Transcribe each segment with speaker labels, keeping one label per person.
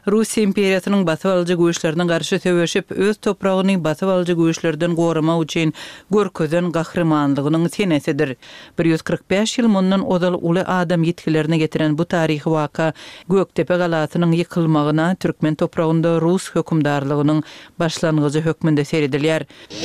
Speaker 1: Rusiya imperiýasynyň basyp alyjy güýçlerine garşy söwüşip öz topragyny basyp alyjy güýçlerden goramak üçin görkezen gahrymanylygynyň senesidir. 145 ýyl mundan odal uly adam ýetkilerine getiren bu taryhy waka Göktepe galasynyň ýykylmagyna türkmen topragynda Rus hökümdarlygynyň başlangyjy hökmünde seredilýär.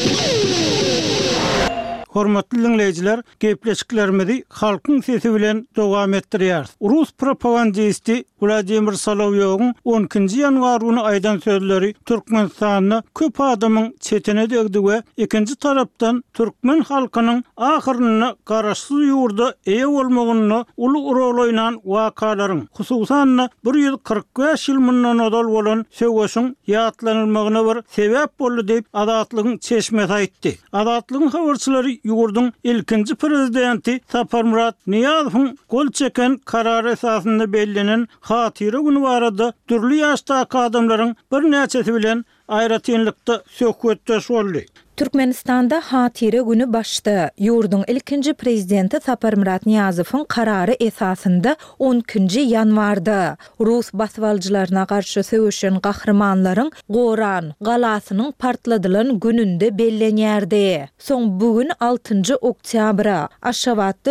Speaker 2: Hormatly dinleyijiler, gepleşiklerimizi halkyň sesi bilen dowam etdirýär. Rus propagandisti Vladimir Solovyowyň 10-njy ýanwar güni aýdan sözleri Türkmenistanyny köp adamyň çetine degdi we ikinji tarapdan türkmen halkynyň ahyryny garaşsyz ýurda eýe bolmagyny uly uraglaýan wakalaryň, hususan 145 ýyl mundan odal bolan söwüşiň ýatlanylmagyna bir sebäp boldy diýip Azatlygyň çeşmesi aýtdy. Azatlygyň habarçylary ýurdun ilkinji prezidenti Saparmurat Niyazowyň gol çeken karary esasynda bellenen hatyra güni barada türli ýaşdaky adamlaryň bir näçesi bilen aýratynlykda söhbetdeş boldy.
Speaker 3: Türkmenistanda hatyra güni başda. Ýurdun ilkinji prezidenti Saparmurat Niyazowyň karary esasynda 10-njy ýanwarda Rus baswaljylaryna garşy söwüşen gahrymanylaryň Goran galasynyň partladylan gününde bellenýärdi. Soň bugün 6-njy oktyabra Aşgabatda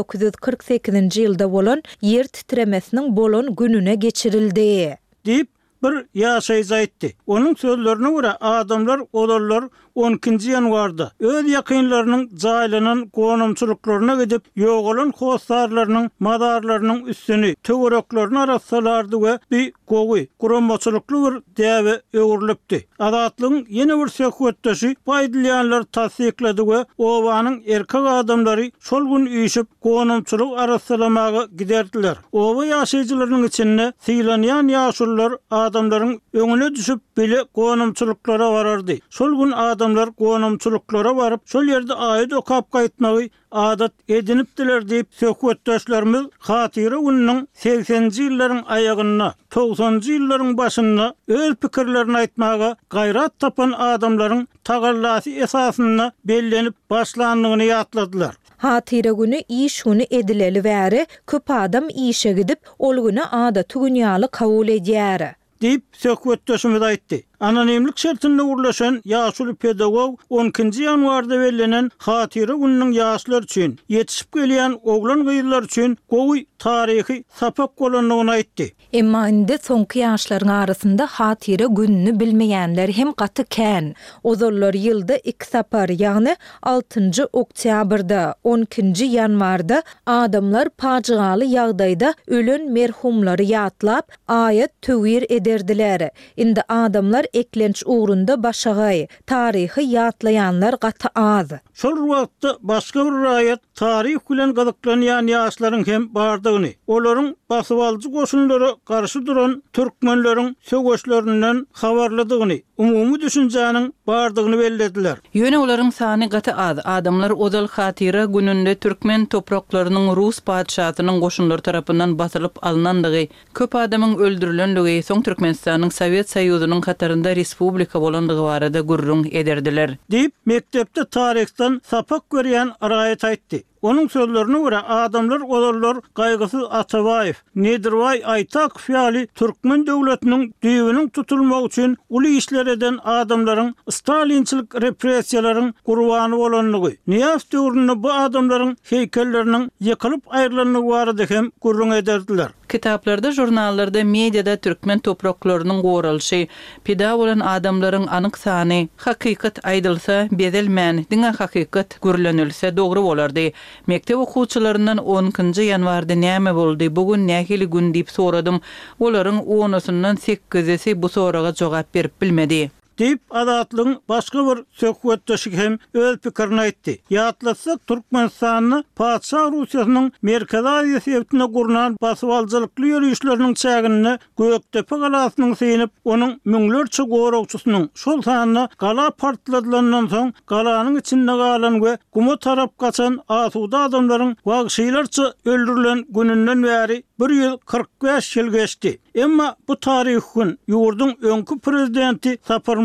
Speaker 3: 1948-nji ýylda bolan ýer titremesiniň bolan gününe geçirildi.
Speaker 2: Dip bir ýaşaýjy aýtdy. Onuň sözlerine görä adamlar, odallar 10-njy ýanwarda öz ýakynlarynyň jaýlanan gonamçylyklaryna gidip ýogalan howsarlarynyň madarlarynyň üstüni töwereklaryny arassalardy we bir gowy guramçylykly bir däwe öwürlepdi. Azatlygyň ýene bir söhbetdeşi paýdalyanlar tasdiklady we owanyň erkek adamlary şol gün üýşüp gonamçylyk arassalamagy giderdiler. Owa ýaşaýjylarynyň içinde sylanýan ýaşullar adamlaryň öňüne düşüp bile gonamçylyklara barardy. Şol gün adamlar gonamçylyklara baryp şol ýerde aýyt okap gaýtmagy adat edinipdiler diýip söhbetdeşlerimiz hatyra günüň 80-nji ýyllaryň aýagyna, 90-njy ýyllaryň başyna öz pikirlerini aýtmaga gaýrat tapan adamlaryň tagallasy esasynda bellenip başlandygyny ýatladylar.
Speaker 3: Hatyra güni iş güni edileli bäri köp adam işe gidip ol güni adaty günýaly kabul edýär.
Speaker 2: Deyip söhbetdeşimiz aýtdy. Anonimlik şertinde urlaşan ýaşuly pedagog 10-njy ýanwarda bellenen hatyra günüň ýaşlar üçin, ýetişip gelýän oglan gyýylar üçin gowy taryhy sapak bolanlygyny aýtdy.
Speaker 3: Emma indi soňky ýaşlaryň arasynda hatyra gününi bilmeýänler hem gaty kän. Ozollar ýylda 2 sapar, ýagny 6-njy oktyabrda, 10-njy ýanwarda adamlar paçygaly ýagdaýda ölen merhumlary ýatlap, aýat tövir ederdiler. Indi adamlar eklenç uğrunda başagay, taryhy ýatlaýanlar gaty az.
Speaker 2: Şol wagtda başga bir raýat taryh bilen gazaklanýan ýaşlaryň hem bardygyny, olaryň basyp alyjy goşunlara garşy duran türkmenleriň söwüşlerinden habarladygyny, umumy düşünjäniň bardygyny bellediler.
Speaker 1: Ýöne olaryň sany gaty az. Adamlar odal hatyra gününde türkmen topraklarynyň Rus padşahynyň goşunlary tarapyndan basylyp alynandygy, köp adamyň öldürilenligi, soň Türkmenistanyň Sowet Soýuzynyň katarynda respublika bolandygy barada gurrun ederdiler. Diýip mektepde taryhdan sapak görýän araýat aýtdy. Onun sözlerine göre adamlar, odallar Gaýgysy Atabaýew, Nedirway Aýtakow ýaly Türkmen döwletiniň düýbüniň tutulmagy üçin uly işler eden adamlaryň Stalinçilik repressiýalaryň gurbany bolanlygy. Niýas döwründe bu adamlaryň heýkelleriniň ýykylyp aýrylanlygy barada hem gurrun ederdiler. Kitaplarda, jurnallarda, mediada türkmen topraklarynyň goralyşy, pida bolan adamlaryň anyk sany, hakykat aýdylsa bedelmän, diňe hakykat gürlenilse dogry bolardy. Mektep okuwçylaryndan 10-njy ýanwarda näme boldy, bugün nähili gün diýip soradym. Olaryň 10-syndan 8-si bu soraga jogap berip bilmedi. Deyip Azatlygyň başga bir söhbetdeşi hem öz pikirini aýtdy. Ýatlasak Türkmenistanyny Paçsa Russiýasynyň Merkezi Aziýa sebäpine gurulan basyp aljylykly ýürüşleriniň çägini Göktepe galasynyň synip onuň müňlerçe goragçysynyň şol sanyny gala partladylandan soň galanyň içinde galan we gumo tarap gaçan asuda adamlaryň wagşylarça öldürilen gününden bäri 145 ýyl geçdi. Emma bu taryh gün ýurdun öňkü prezidenti Saparmurat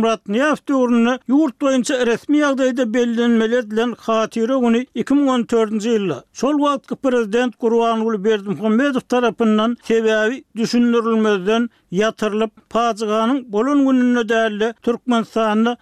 Speaker 2: Şamrat Niyaz döwrüne ýurt boýunça resmi ýagdaýda bellenmeli edilen Hatira güni 2014-nji ýylda şol wagtky prezident Gurbanuly Berdimuhammedow tarapyndan sebäbi düşündirilmeden ýatyrlyp pajyganyň bolan gününe däli Türkmenistanda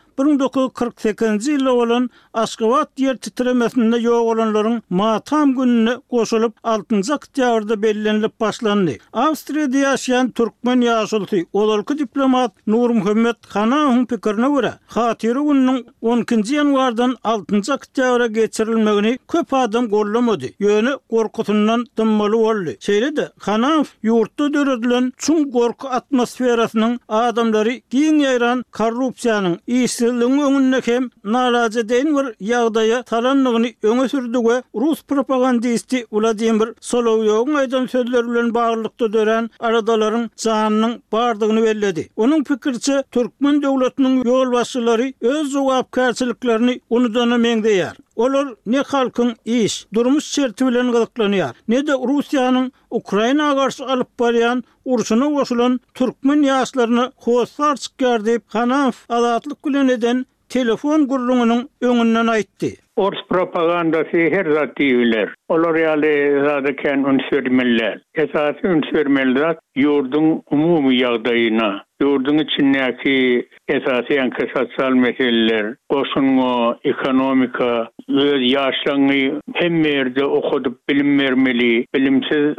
Speaker 2: 1948-nji ýylda bolan Aşgabat ýer titremesinde ýok olanlaryň matam gününe goşulyp 6-njy oktýabrda bellenilip başlandy. Awstriýada ýaşaýan türkmen ýaşulty odalky diplomat Nur Muhammed Hanawyň pikirine görä, Hatira gününiň 12-nji ýanwardan 6-njy oktyabra geçirilmegini köp adam gollamady. Ýöne gorkutundan dymmaly boldy. Şeýle-de Hanaw ýurtda döredilen çuň gorku atmosferasynyň adamlary giň ýaýran korrupsiýanyň işsizligiň öňünde hem naraza deň bir ýagdaýa talanlygyny öňe sürdi we Rus propagandisti Vladimir Solovyowyň aýdan sözleri bilen baglykda dören aradalaryň janynyň bardygyny belledi. Onuň pikirçe Türkmen döwletiniň ýol başçylary öz jogapkärçiliklerini unudan meňdeýär. Olar ne halkyň iş, durmuş şerti bilen gyzyklanýar, ne de Russiýanyň Ukrainaga garşy alyp barýan urşuna goşulan türkmen ýaşlaryny howsar çykýar diýip Hanaw azatlyk bilen eden telefon gurrungynyň öňünden aýtdy.
Speaker 4: Ors propagandasy her zat diýerler. Olar ýaly zadyken ünsürmeler. Esasy ünsürmeler ýurdun umumy ýagdaýyna, ýurdun içindäki esasy ýa-da sosial meseleler, goşunma, ekonomika, öz ýaşlaryny hemme ýerde okudyp bilim bermeli. Bilimsiz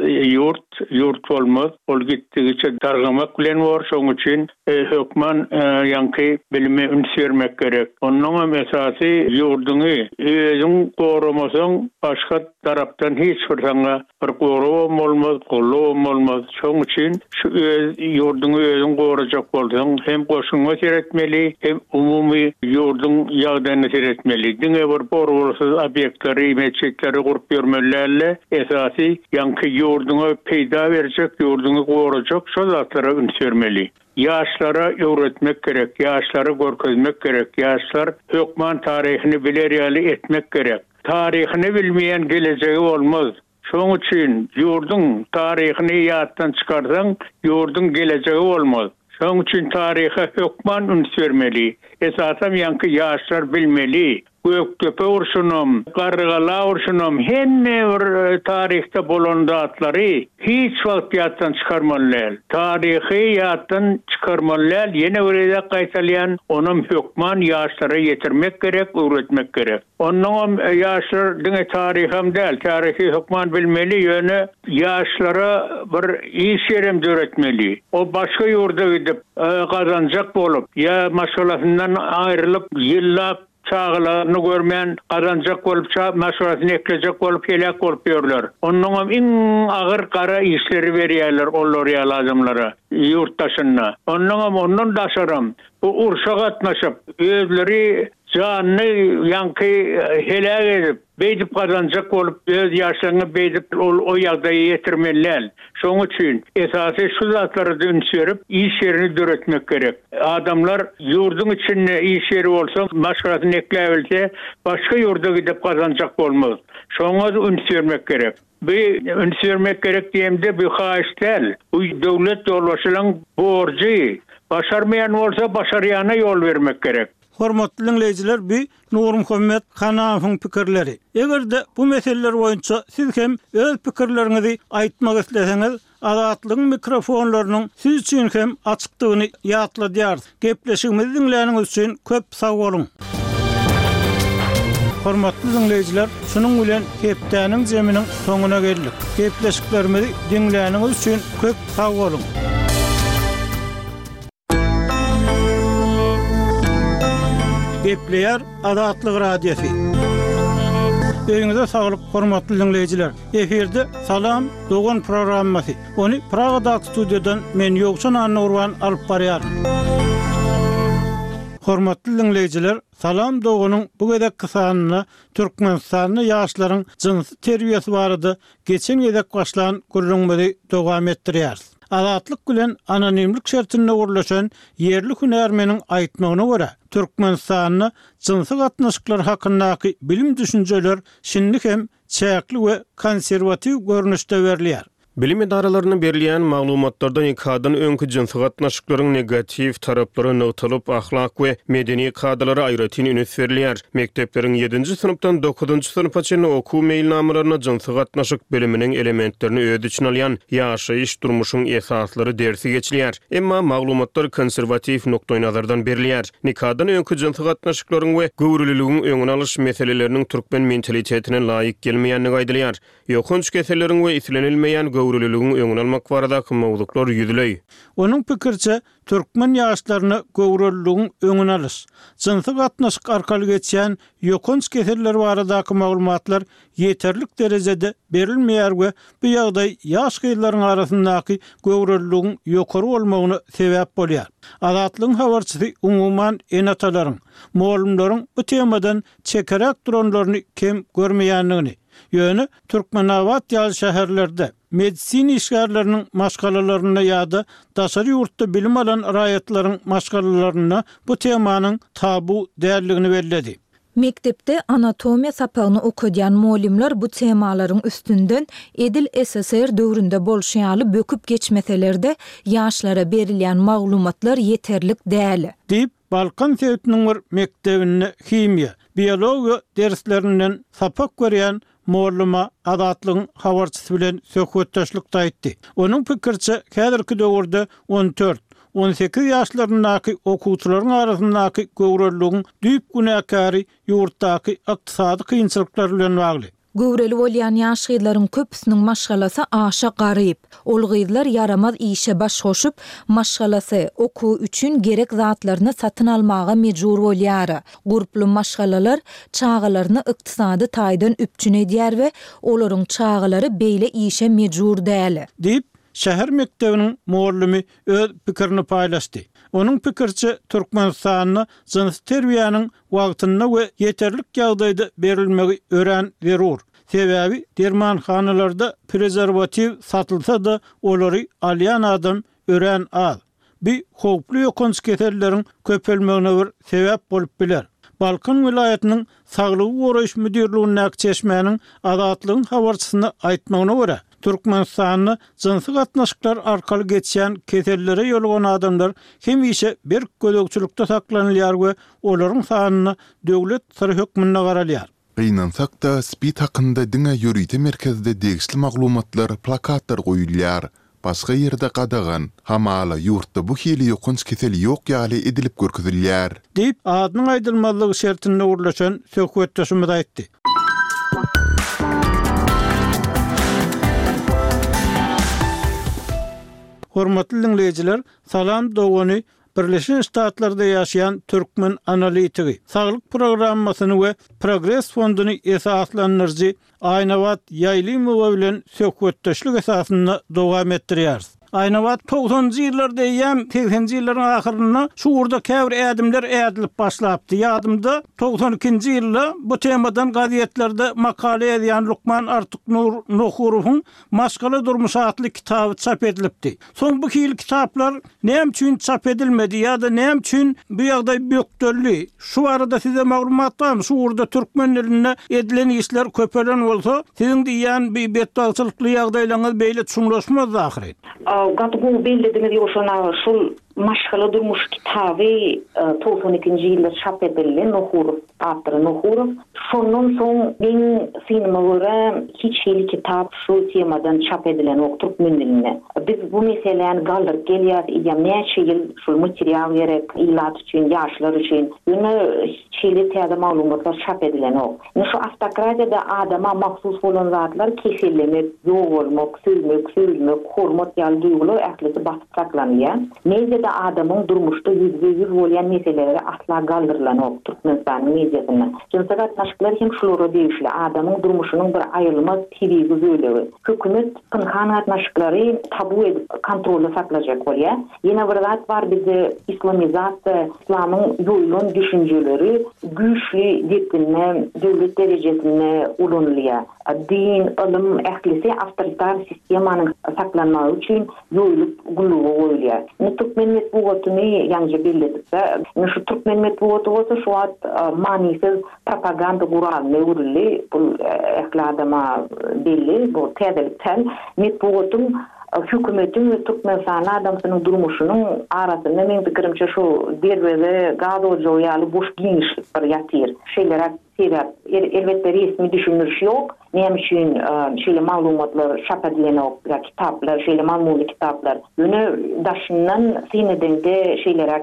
Speaker 4: ýurt bolmaz. Ol gitdigiçe dargamak bilen bar, şoň üçin hökman ýa-da bilime ünsürmek gerek. Onuň esasy ýurduny özüň goramasaň başga tarapdan hiç bir sana bir gorum olmaz, gollum olmaz. Şoň üçin şu ýurduny özüň gorajak bolsaň hem goşuňa seretmeli, hem umumy ýurdun ýagdaýyna seretmeli. Diňe bir borbolsuz obýektleri, meçetleri gurup bermelerle esasy ýa-da ýurduňa peýda berjek, ýurduny gorajak şol zatlara ünsürmeli. Yaşlara öğretmek gerek, yaşları görkezmek gerek, yaşlar hökman tarihini bileriyali etmek gerek. Tarihini bilmeyen geleceği olmaz. Şoň üçin ýurdun tarihini ýatdan çykarsaň, ýurdun geleceği olmaz. Şoň üçin tarihe hökman ünsürmeli. Esasam ýa-da yaşlar bilmeli. Göktepe urşunum, Gargala urşunum, hemme bir tarihte bolan zatlary hiç wagt ýatdan çykarmalylar. Tarihi ýatdan çykarmalylar, ýene öýle gaýtalýan, onuň hökman ýaşlara ýetirmek gerek, öwretmek gerek. Onuň ýaşlar diňe tariham däl, tarihi hökman bilmeli, ýöne ýaşlara bir iş ýerem öwretmeli. O başga ýurda gidip gazanjak bolup, ýa maşgalasyndan aýrylyp, ýyllap çağlarını görmeyen kazanacak olup maşurasyny eklejek olup helak olup ýörler. Onuň iň agyr kara işleri berýärler olar ýalazymlara, ýurtdaşyna. Ondan daşarym. Bu urşa gatnaşyp özleri janyny ýa-da helak edip beýdip kazanacak olup öz ýaşlaryny beýdip o ýagdaýa ýetirmeliler. Şoň üçin esasy şu zatlary ünsürip iş ýerini döretmek gerek. Adamlar ýurdun içinde iş ýeri bolsa, maşgalasyny ekläbilse, başga ýurda gidip kazanacak bolmaz. Şoňa ünsürmek gerek. Bu ünsürmek gerek diýemde bu haýyşdäl. Bu döwlet ýolbaşynyň borjy. Başarmayan bolsa başarýana ýol bermek gerek.
Speaker 2: Hormatly dinleyijiler, bu Nur Muhammed Hanawyň pikirleri. Egerde bu meseleler boýunça siz hem öz pikirleriňizi aýtmak isleseňiz, azatlygyň mikrofonlarynyň siz üçin hem açykdygyny ýatladýar. Gepleşigimizi dinläniňiz üçin köp sag bolun. Hormatly dinleyijiler, şunuň bilen hepdäniň jeminiň soňuna geldik. Gepleşiklerimizi dinläniňiz üçin köp sag bolun. Gepleýär Azatlyk radiosi. Öňüňize saglyk, hormatly dinleyijiler. Eferde Salam Dogan programmasy. Ony Pragadaky studiýadan men Ýogşan Anurwan alyp barýar. Hormatly dinleyijiler, Salam Doganyň bu gedek kysanyny Türkmenistanyň ýaşlaryň jinsy terbiýesi barada geçen gedek başlan gurrunmady dowam etdirýär. Azatlyk bilen anonimlik şertinde gurulşan yerli hünärmeniň aýtmagyna görä, Türkmenistanyň jinsy gatnaşyklar hakyndaky bilim düşünjeler şinlik hem çäkli we konserwatiw görnüşde berilýär.
Speaker 5: Bilim idaralaryna berilýän maglumatlardan ikadan öňkü jinsy gatnaşyklaryň negativ taraplary nöwtalyp ahlak we medeni kadrlary aýratyn üns berilýär. Mektepleriň 7-nji synpdan 9-njy synpa çenli okuw meýilnamalaryna jinsy gatnaşyk biliminiň elementlerini öz içine alýan ýaşaýyş durmuşyň esaslary dersi geçilýär. Emma maglumatlar konservativ nokta nazardan berilýär. Nikadan öňkü jinsy gatnaşyklaryň we göwrülülügiň öňüne alyş meseleleriniň türkmen mentalitetine laýyk gelmeýänligi aýdylýar. Ýokunç keseleriň we islenilmeýän göwrülülügiň öňüne almak baradaky mowduklar ýüzüley.
Speaker 2: Onun pikirçe türkmen ýaşlaryny göwrülügiň öňüne alyş, jinsy gatnaşyk arkaly geçýän ýokunç keseller baradaky maglumatlar ýeterlik derejede berilmeýär we bu ýagdaý ýaş gyýlaryň arasyndaky göwrülügiň ýokary bolmagyna sebäp bolýar. Azatlygyň habarçysy umumyň enatalaryň, muallimlaryň bu temadan çekerek duranlaryny kem görmeýänligini, ýöne Türkmenawat ýaly şäherlerde medisin işgärleriniň maşgalalaryna ýa-da daşary ýurtda bilim alan raýatlaryň maşgalalaryna bu temanyň tabu dälligini bellädi.
Speaker 3: Mektepde anatomiya sapagyny okudýan muallimler bu temalaryň üstünden edil SSR döwründe bolşýaly böküp geçmeselerde ýaşlara berilýän maglumatlar ýeterlik däl.
Speaker 2: Diýip Balkan Sewitiniň mektebine himiýa, biologiýa derslerinden sapak görýän muallima Azatlygyň habarçysy bilen söhbetdeşlikde aýtdy. Onuň pikirçe häzirki döwürde 14-18 ýaşlaryndaky okuwçylaryň arasyndaky göwrülügiň düýp günäkary ýurtdaky ykdysady kynçylyklar bilen bagly.
Speaker 3: Göwreli bolýan ýaş gyzlaryň köpüsiniň maşgalasy aşa garyp, ol gyzlar yaramaz işe baş goşup, maşgalasy okuw üçin gerek zatlaryny satyn almaga mejbur bolýar. Guruply maşgalalar çağalaryny ykdysady taýdan üpçün edýär we olaryň çağalary beýle işe mejbur däl.
Speaker 2: Diýip şäher mektebiniň muallimi öz pikirini paýlaşdy. Onun pikirçe Türkmenistanyny jinsy terbiýanyň wagtyna we ýeterlik ýagdaýda berilmegi ören zerur. Sebäbi dermanhanalarda prezervativ satylsa da olary alýan adam ören az. Bir howply ýokunç keselleriň köpelmegine bir sebäp bolup biler. Balkan vilayatynyň Saglygy goraýyş müdirliginiň çeşmäniň Azatlygyň habarçysyna aýtmagyna görä, Türkmenistanyny jinsy gatnaşyklar arkaly geçýän kesellere ýolgan adamlar hem işe bir gödökçülükde saklanýar we olaryň sanyny döwlet syry hökmüne garalýar.
Speaker 6: Gynansak da spit hakynda diňe ýörüýte merkezde degişli maglumatlar, plakatlar goýulýar. Başga ýerde gadagan, hamala ýurtda bu hili ýokunç kesel ýok ýaly edilip görkezilýär.
Speaker 2: Diýip adynyň aýdylmalygy şertinde urlaşan söhbetdeşimiz aýtdy. Hormatly dinleýijiler, salam dogany Birleşen Ştatlarda ýaşaýan türkmen analitigi, saglyk programmasyny we Progress fonduny esaslandyrjy Aynawat Ýaýlymowa bilen söhbetdeşlik esasyna dowam etdirýär. Aynawat 90-njy ýyllarda ýa 80-njy ýyllaryň ahyryna şu urda käbir ädimler ädilip başlapdy. Ýadymda 92-nji ýylda bu temadan gazetlerde makale ýazýan Lukman Artuknur Nohurowyň Maşgala durmuş adly kitaby çap edilipdi. Soň bu hil kitaplar näme üçin çap edilmedi ýa-da näme üçin bu ýagdaý bökdürli? Şu arada size maglumat barmy? Şu urda türkmen diline edilen işler köpelen bolsa, siziň diýen bir betdagçylykly ýagdaýlaryňyz beýle düşünleşmez zahiri.
Speaker 7: Gatgu bellediniz ýoşana şul Maşgala durmuş kitaby 92-nji ýylda çap edilen Nohurov, Artur Nohurov. Şondan soň ben sinema görä hiç hili kitap şu temadan çap edilen okturup mündüline. Biz bu meseleni galdyryp gelýär, ýa näçe ýyl şu material gerek illat üçin, ýaşlar üçin. Ýöne hiç hili täze maglumatlar çap edilen ok. Şu avtokratiyada adama mahsus bolan zatlar kesellemek, ýok bolmak, sürmek, hormat ýaly duýgular ählisi basyp saklanýar. Medyada adamın durmuşda yüz bolýan meseleleri asla galdyrılan Türkmenistanyň mediasyna. Jinsy gatnaşyklar hem şolary diýişli adamyň durmuşynyň bir aýrylmaz tiri gözlegi. Hökümet pynhan gatnaşyklary tabu edip kontrolde saklajak bolýar. Ýene bir zat bar bizi islamizasiýa, islamyň ýoýlan düşünjeleri güýçli depinme döwlet derejesinde ulanylýar. Din, ilim ählisi awtoritar sistemanyň saklanmagy üçin ýoýulyp gulugy goýulýar. Türkmen metbuatyny ýa-ni belledik. Şu türkmen metbuaty bolsa şu wagt manisiz propaganda guralyny urilli, bu ähli adama belli, bu täzelikten metbuatyn hükümetin ve Türkmenistan adamsının durmuşunun arasında men pikirimçe şu derveze gaz ocağı boş giyinişlik bir yatir. Şeyler sebep elbette resmi düşünürüş yok. Nem için şöyle malumatlar çap edilen ya kitaplar, şöyle malumlu kitaplar. Yönü daşından sineden de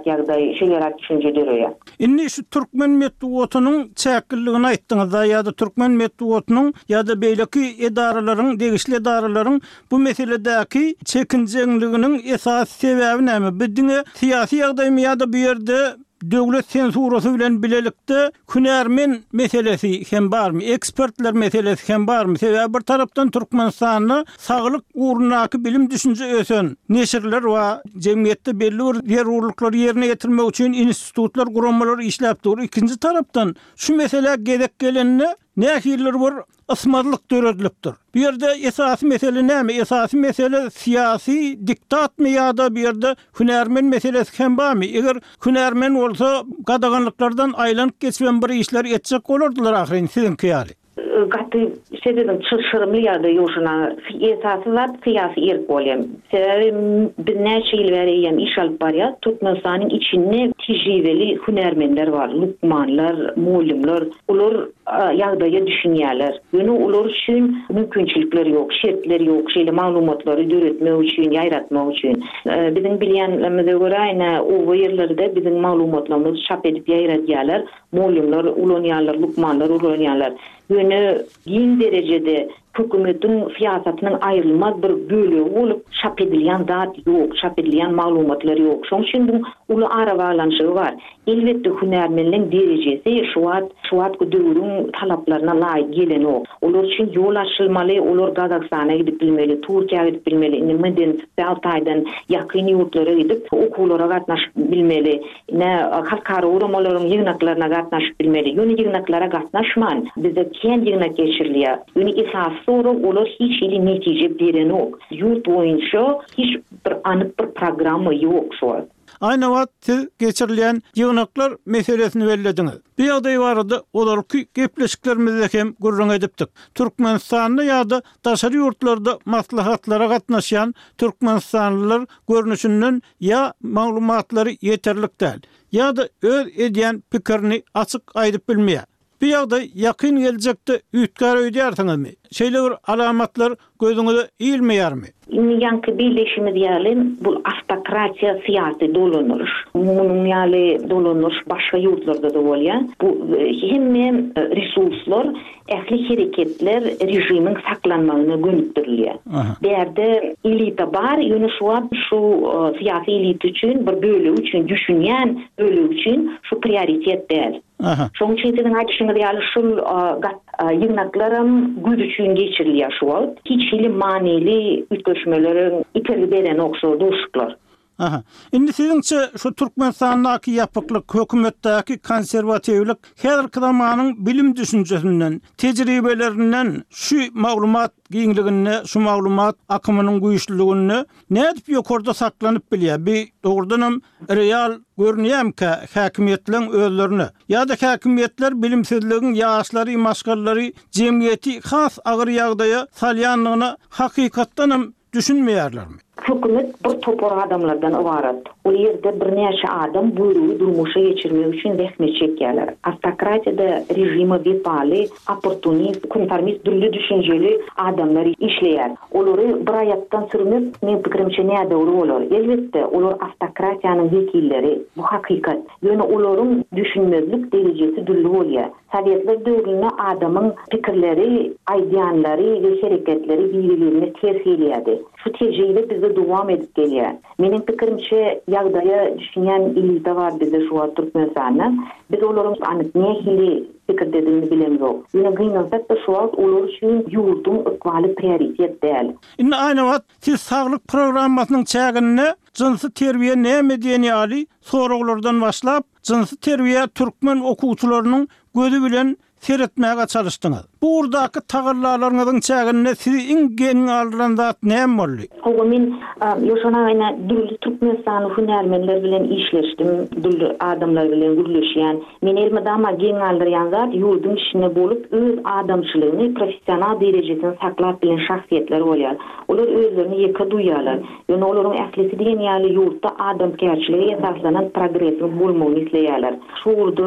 Speaker 7: şeyler düşünceleri ya.
Speaker 2: Inni şu Türkmen metbuatynyň çäkilligini aýtdyňyz ya da Türkmen metbuatynyň ya da beýleki edaralaryň, degişli edaralaryň bu meseledäki çekinjeňliginiň esas sebebi näme? Biziňe syýasy ýagdaýmy ya da bu ýerde döwlet sensurasy bilen bilelikde hünärmen meselesi hem barmy, ekspertler meselesi hem barmy? Sebäbi bir tarapdan Türkmenistanyny saglyk uğrundaky bilim düşünje ösen neşirler we jemgyýetde belli bir ýerurluklar ýerine getirmek üçin institutlar, gurammalar işläp dur. İkinji tarapdan şu mesele gedek gelenine nähiller bir ısmarlyk döredilipdir. Bir ýerde esasy mesele näme? Esasy mesele siyasi diktatmy ýa-da bir ýerde hünärmen meselesi hem barmy? Eger hünärmen bolsa gadaganlyklardan aýlanyp geçen bir işler etjek bolardylar ahyryn siziň ýaly.
Speaker 7: Gatty şeýlerin çyrşyrmy ýa-da ýoşuna esasy zat syýasy erk bolýar. Sebebi bir näçe ýyl bäri iş alyp barýar. Türkmenistanyň içinde tejribeli hünärmenler bar, lukmanlar, muallimler. Ular ýagdaýa düşünýärler. Ýöne ular üçin mümkinçilikleri ýok, şertleri ýok, şeýle maglumatlary döretmek üçin, ýaýratmak üçin. Biziň bilýänlerimize görä aýna o ýerlerde biziň maglumatlarymyzy çap edip ýaýratýarlar. Muallimler ulanýarlar, lukmanlar ulanýarlar. Ýöne giň derejede hükümetin siyasetinin ayrılmaz bir bölüğü olup çap edilen zat yok, çap edilen maglumatları yok. Şoň üçin bu uly ara bağlanşygy var. Elbette hünärmenliň derejesi şu wagt döwrüň talaplaryna laýyk gelen ok. Olar üçin ýol açylmaly, olar Gazakstana gidip bilmeli, Türkiýe gidip bilmeli, indi medeniyetde Altaýdan ýakyn ýurtlara gidip okuwlara gatnaşyp bilmeli, halkara uramalaryň ýygnaklaryna gatnaşyp bilmeli. Ýöne ýygnaklara gatnaşman, bizde kän ýygnak geçirilýär. Ýöne esas sonra olar hiç ili netije beren ok. Yurt boyunca hiç bir anyk bir programma yok şu an.
Speaker 2: Aynı wagt geçirilen ýygnaklar meselesini bellediňiz. Bir ýagdaý bardy, olarky gepleşiklerimizde hem gurrun edipdik. Türkmenistanyny ýa-da daşary ýurtlarda maslahatlara gatnaşan türkmenistanlylar görnüşinden ya maglumatlary ýeterlik däl, ýa-da öz edýän pikirini açyk aýdyp bilmeýär. Bir ýagdaý ýakyn geljekde üýtkär öýdýärsiňizmi? Şeýle bir alamatlar gözüňize iýilmeýärmi?
Speaker 7: Yankı birleşimi diyelim, bu автократия siyasi dolanır. Bunun ýaly dolanır başga ýurtlarda da bolýar. Bu hemme resurslar, ähli hereketler rejimiň saklanmagyna gönükdirilýär. Berde elita bar, ýöne şu siyasi elita üçin bir bölük üçin düşünýän bölük üçin şu prioritet däl. Şoň üçin sizin aýdyşyňyz ýaly şu ýygnaklarym güz üçin geçirilýär şu wagt. Hiç ili manili ütköşmeleriň iteli beren okşar dostlar.
Speaker 2: Indi siziňçe şu Türkmenistanyň ýapyklyk, hökümetdäki konserwatiwlik häzirki zamanyň bilim düşünjesinden, tejribelerinden şu maglumat giňligine, şu maglumat akymynyň güýçlüligine nädip ýokarda saklanyp bilýär? Bir dogrudan real görünýärmi häkimetleriň özlerine ýa-da häkimetler bilimsizligiň ýaşlary, maşgallary jemgyýeti has agyr ýagdaýa salýanlygyna hakykatdan düşünmeýärlermi?
Speaker 7: Hükümet bir topor adamlardan ibaret. O yerde bir näçe adam buyruğu durmuşa geçirmek üçün zähmet çekýärler. Автократияda rejimi bepali, opportunist, konformist, dürli düşünjeli adamlar işleýär. Olary bir aýatdan sürmek men pikirimçe näde bolar? Elbetde olar автократияnyň wekilleri, bu hakykat. Ýöne olaryň düşünmezlik derejesi dürli bolýar. Sovetler döwründe adamyň pikirleri, aýdýanlary we hereketleri bir-birine ters gelýärdi. Şu tejribe bizde dowam edip gelýär. Meniň pikirimçe ýagdaýa düşünýän elita bar bizde şu Türkmenistanda. Biz olaryň anyk nähili pikir dediğini bilemok. Ýöne gynalsak da şu olar üçin ýurduň ykbaly prioritet däl.
Speaker 2: Indi aýna wagt siz saglyk programmasynyň çägine jinsy terbiýe näme diýen ýaly soraglardan başlap jinsy terbiýe türkmen okuwçylarynyň gözü bilen seretmäge çalışdyňyz. buradaki tağırlarlarınızın çäginde sizi ingen aldıran zat näme boldy?
Speaker 7: O men ýoşanayna dully Türkmenistan hünärmenler bilen işleşdim, dully adamlar bilen gürleşýän. Men elmedama geň aldyrýan zat ýurdun işine bolup öz adamçylygyny professional derejesinde saklap bilen şahsiýetler bolýar. Olar özlerini ýeka duýýarlar. Ýöne olaryň ählisi diýen ýaly ýurtda adamkärçiligi esaslanan progressin bolmagyny isleýärler. Şurda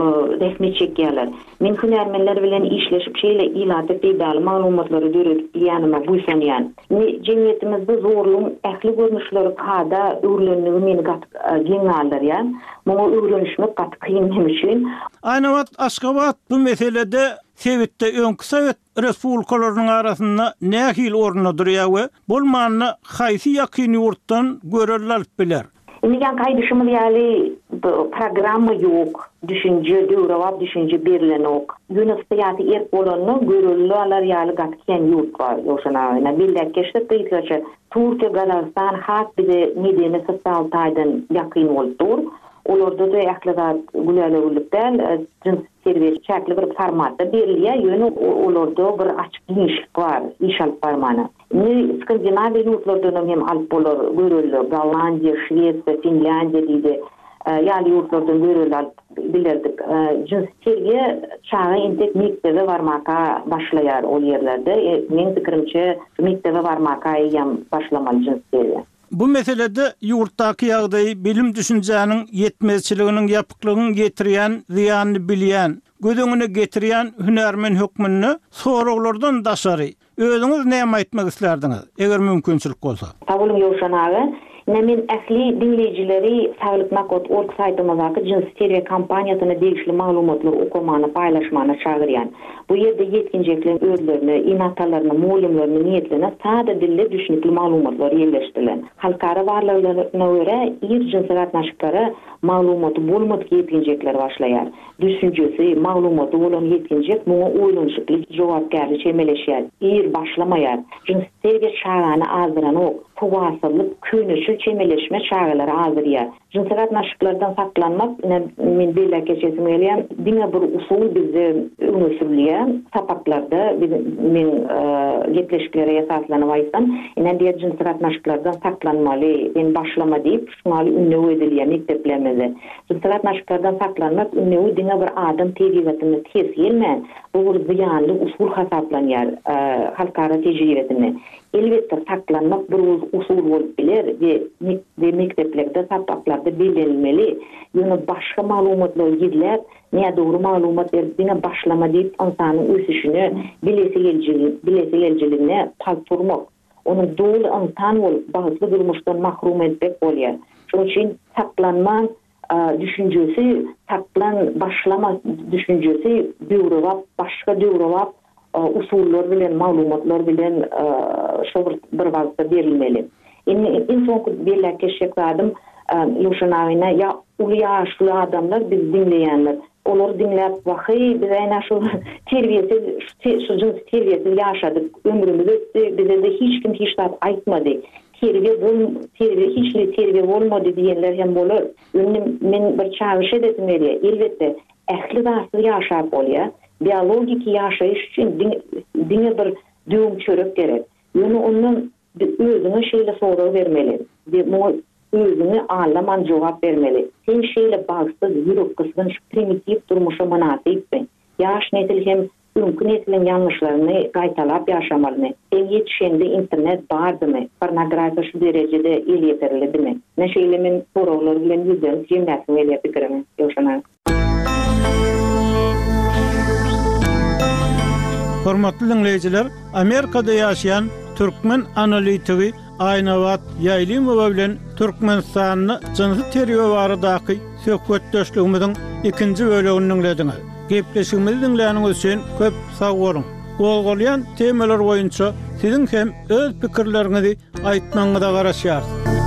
Speaker 7: resmi çekýärler. Men hünärmenler bilen işleşip şeýle ilata peýdaly maglumatlary döredip ýanyma buýsanýan. Jemgyýetimizde zorluň ähli görnüşleri kada öwrenligi meni geň aldyrýar. Muňa öwrenişmek gat kynam üçin.
Speaker 2: Aynabat Aşgabat bu meselede Sewitde öňkü Sowet respublikalarynyň arasynda nähil orna durýar we bolmanyny haýsy ýakyny ýurtdan görerler alyp biler.
Speaker 7: Inigen kaydışımız ýaly programma ýok, düşünje, döwrewap düşünje berilen ok. Üniversiteti erk bolanyny görürler ýaly gatken ýurt bar. Ýoşana bildik geçdik diýilýär. Türkiýe, Gazakistan hak bide medeni sosial taýdan ýakyn boldur. Olarda da ählidat gülenlikden cins servis çäkli bir formatda berilýär. Ýöne olarda bir açyk genişlik bar, iş alyp barmany. Skandinaviýa ýurtlardan hem alyp bolar, görürler. Gollandiýa, Şwediýa, Finlandiýa diýdi. Ýaly ýurtlardan görürler bilirdik. Cins servis çağa intek mektebe barmaka başlaýar ol ýerlerde. Men pikirimçe mektebe barmaka ýam başlamaly cins servis.
Speaker 2: Bu meselede ýurtdaky ýagdaýy bilim düşünjäniň ýetmezçiliginiň ýapyklygyny getirýän, ziýanyny bilýän, gödüňüne getirýän hünärmen hökmüni soraglardan daşary. Özüňiz näme aýtmak islerdiňiz? Eger mümkinçilik bolsa.
Speaker 7: Tabulum ýoşanagy men ähli dinleýijileri Sağlyk.org saýtymyzdaky cins servis kampaniýasyna degişli maglumatlar okumany, paýlaşmany çagyrýan. Bu ýerde ýetkinjeklerin özlerini, inatalaryny, muýlumlaryny niýetlerini sada dille düşünikli maglumatlar ýerleşdirilen. Halkara barlyklaryna görä ir cins gatnaşyklary maglumaty bolmadyk ýetkinjekler başlaýar. Düşünjesi, maglumaty bolan ýetkinjek muňa oýlanşykly jogapkärlik çemeleşýär. Ir başlamaýar. Cins servis çagany azdıran ok. Puwaslyk, könüşül çemeleşme çağılary azyrýar. Cins gatnaşyklardan saklanmak, men belli keçesim gelýän, diňe bir usul bizde öňe sürilýär. Sapaklarda men gepleşiklere esaslanyp aýtsam, diýer cins gatnaşyklardan saklanmaly, men başlama diýip şuňaly ünnew edilýär mekteplerimizde. Cins gatnaşyklardan saklanmak, ünnew diňe bir adam tebigatyny tesirlän, bu bir ziýanly usul hasaplanýar halkara tejribesinde. Elbette saklanmak bir usul bolup biler we mekteplerde sapaklarda belirlenmeli. Ýöne başga maglumatlar ýerler, näme dogry maglumat berdiňe başlama diýip insanyň ösüşini, bilesi geljiligine palturmak. Onu dogry insan bolup bagtly durmuşdan mahrum etmek bolýar. Şoň üçin saklanma düşünjesi, başlama düşünjesi döwrewap, başga döwrewap usullar bilen, maglumatlar bilen bir wagtda berilmeli. En soňky belli keçek adam ýoşanagyna ýa uly ýaşly adamlar biz dinleýänler. Olar dinläp wahy biz aýna şu terbiýesi ýaşadyk, ömrümüz ötdi, bize de hiç kim hiç zat aýtmady. Terbiýe bolmady diýenler hem bolar. Men bir çağrış edesim berýär. Elbetde ähli zatly ýaşap bolýar. Biyologik ýaşaýyş üçin diňe bir döwüm çörek gerek. Ýöne ondan özüne şeýle sorag bermeli. Özüne alaman jogap bermeli. Sen şeýle bagsyz ýürek kysgyn primitiv durmuşa manatypmy. Ýaş nesil hem öňkü neslin ýanlışlaryny gaýtalap ýaşamalyny. Sen ýetişende internet bardymy? Pornografiýa şu derejede el ýeterilidimi? Näşeýle men soraglar bilen ýüzden jemläsim elýär pikirimi ýoşanar.
Speaker 2: Hormatly dinleyijiler, Amerikada ýaşaýan türkmen analitigi Aynabat Ýaýlymowa bilen Türkmenistanyny jinsy terbiýe baradaky söhbetdeşligimiziň ikinji bölegini dinlediňiz. Gepleşigimizi dinläniňiz üçin köp sag bolun. Golgolýan temalar boýunça siziň hem öz pikirleriňizi aýtmaňyza garaşýar.